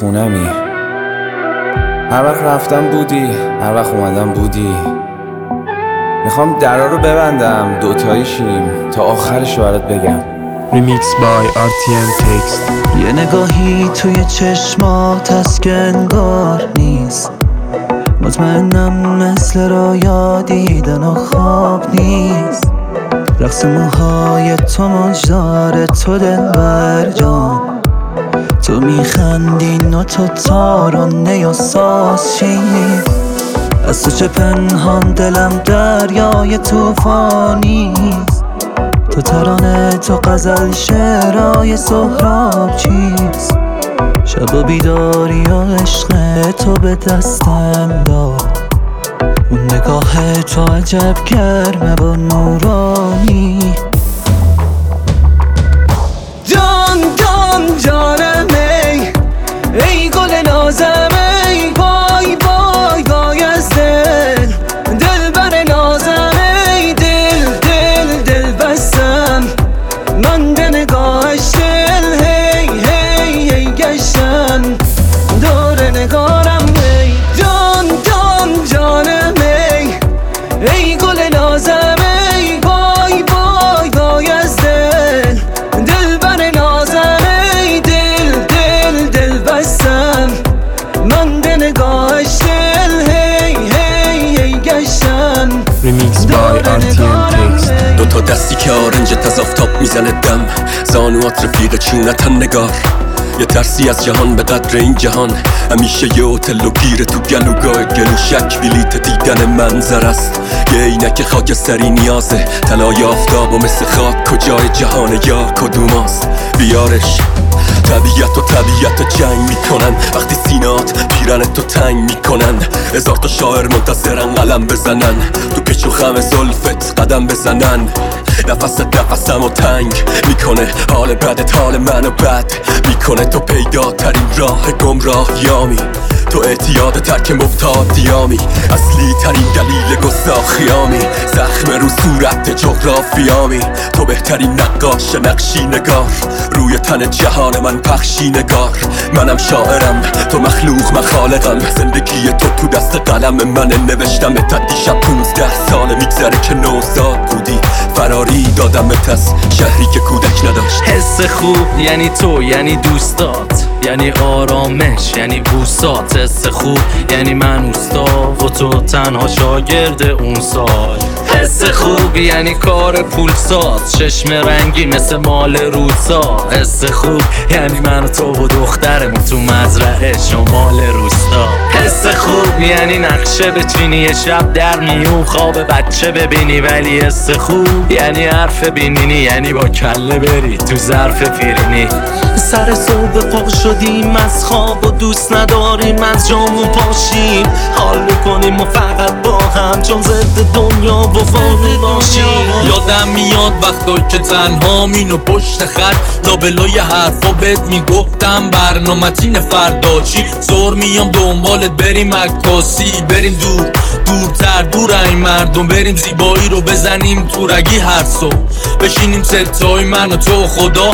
خونمی. هر وقت رفتم بودی، هر وقت اومدم بودی. میخوام درا رو ببندم دوتایی شیم تا آخرش برات بگم. Remixed by RTM Text. یه نگاهی توی چشمات هست که انگار نیست، مطمئنم مثل رویا دیدن و خواب نیست. رقص موهای تو مجدار تو دلبر جان، تو میخندین و تو تارانه یا سازشی. از تو چه پنهان دلم دریای توفانیست، تو ترانه تو غزل شعرهای سهراب چیست. شب و بیداری و عشق تو به دستم داد، اون نگاه تو عجب گرمه و نورانی. جان جان جانم ای گل نازم ای وای وای وای از دل بر نازم ای دل بستم من به نگاهش دل هی گشتم دور نگارم ای جان جان جانم ای گل نازم ای وای وای وای از دل بر نازم ای دل بستم من به نگاهش دل هی گشتم. Remixed by RTM Text. دوتا دستی که آرنجت از آفتاب میزنه دم، زانوات رفیق چونتن نگار. یه ترسی از جهان به قدر این جهان، همیشه یه هتل و گیره تو گلوگاه گلوشک بلیت دیدن منظر است. یه عینک خاکستری نیازه، طلای آفتاب و مثل خاک کجای جهان یا کدوماست. بیارش طبیعت جنگ میکنن، وقتی سینات پیرن تو تنگ میکنن. هزار تا شاعر منتظرن قلم بزنن، تو پیچ و خم زلفت قدم بزنن. نفسمو تنگ میکنه، حال بدت حال منو بد میکنه. تو پیداترین راه گمراهیامی، تو اعتیاد ترک مبتادیامی، اصلی ترین دلیل گستاخیامی. زخم رو صورت جغرافیامی، تو بهترین نقاش نقشی نگار. روی تن جهان من پخشی نگار. منم شاعرم تو مخلوق من خالقم، زندگی تو دست قلم منه. نوشتم تا دیشب 15 ساله میگذره که نوزاد بودی، فراری دادمت از شهری که کودک نداشت. حس خوب یعنی تو، یعنی دوستات، یعنی آرامش، یعنی بوسات. حس خوب یعنی من اوستا و تو تنها شاگرد اون سال. حس خوب یعنی کار پولساز، چشم رنگی مثل مال روسا. حس خوب یعنی من و تو و دخترمون تو مزرعه شمال روستا. حس خوب یعنی نقشه بچینی یه شب در میون خواب بچه ببینی. ولی حس خوب یعنی حرف بینینی، یعنی با کله بری تو ظرف پیرینی. سر صبح پا شدیم از خواب و دوست نداریم از جامون پاشیم. حال بکنیم و فقط با هم، چون ضد دنیا و فانی باشیم. یادم میاد وقتایی که تنها مینو پشت خط لابلای حرفا بهت میگفتم برنامتین فردا چی. زور میام دنبالت بریم عکاسی، بریم دورتر دور این مردم. بریم زیبایی رو بزنیم تو رگی هر صبح، بشینیم ستای من و تو خدا.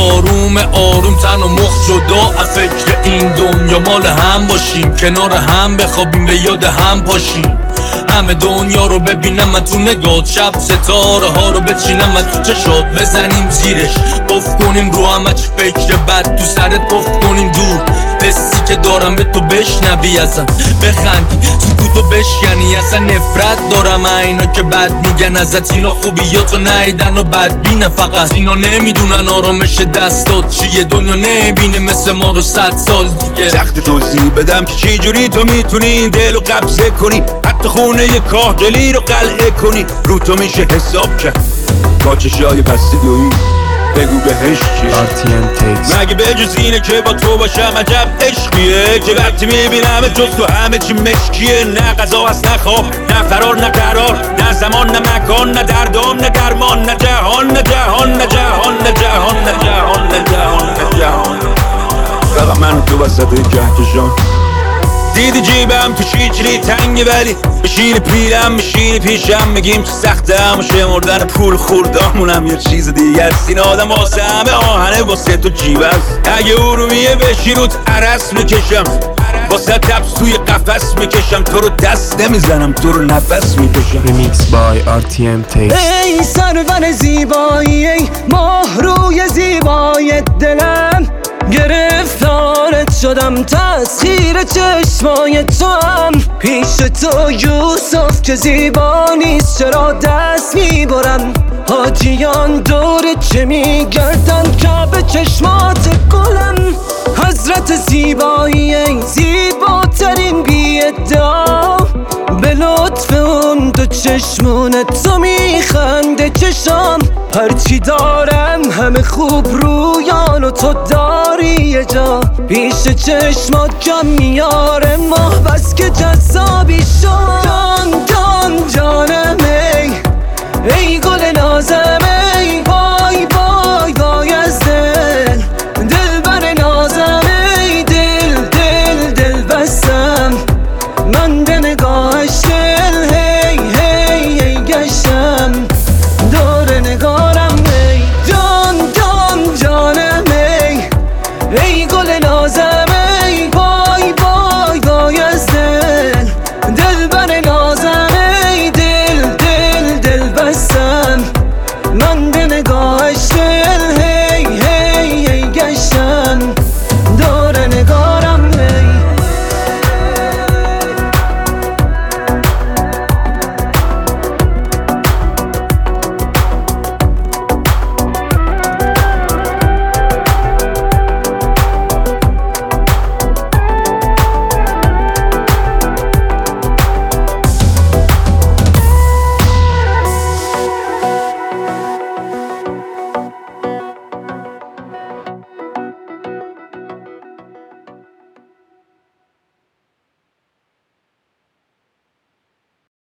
آروم تن و مخ جدا، از فکر این دنیا مال هم باشیم. کنار هم بخوابیم به یاد هم پاشیم. همه دنیا رو ببینم من تو نگات، شب ستاره ها رو بچینم من تو چشات. بزنیم زیرش قف کنیم رو همه چه فکر بد تو سرت قف کنیم دور. حسی که دارم به تو بشنوی ازم بخندی، سکوتو بشکنی. اصلا نفرت دارم اینا که بد میگن ازت، اینا خوبیاتو نیدن و بدبینه. فقط اینا نمیدونن آرامش دستات چیه، دنیا نمیبینه مثل ما رو 100 سال دیگه. سخت توضیح بدم که چی جوری تو میتونی دل رو قبضه کنی، حتی خونه یه کاهگلی رو قلعه کنی. رو تو میشه حساب کرد با چشای بسته دویی. بگو بهش چیه RTM Text. مگه به جز اینه که با تو باشم عجب عشقیه، که وقتی میبینم جز تو همه چی مشکیه. نه غذا هست نه خواب نه فرار نه قرار، نه زمان نه مکان نه دردام نه درمان، نه جهان نه جهان نه جهان نه جهان نه جهان نه جهان نه جهان. فقط من تو وسط کهکشان دیدی جیبم تو شیچری تنگه ولی بشینی پیرم میشینی پیشم بگیم چه سخته و شمردن پول خوردامونم یه چیز دیگه است. این آدم واسه همه آهنه واسه تو جیب است. اگه ارومیه بشی روت عرس میکشم واسه تبس توی قفس میکشم تو رو دست نمیزنم تو رو نفس میکشم. Remix by RTM Takes. ای سرور زیبایی ای ماه روی زیبای دلم گرفتارت شدم تسخیر چشمای تو هم پیش تو یوسف که زیبا نیست چرا دست میبرم حاجیان دور چه میگردن کعبه چشمات گلم حضرت زیبایی ای زیباترین بی ادعا به لطف اون دو چشمونت تو میخنده چشم هرچی دارم همه خوب رویان و تو داری یه جا پیش چشمات کم میاره ماه بس که جذابی شد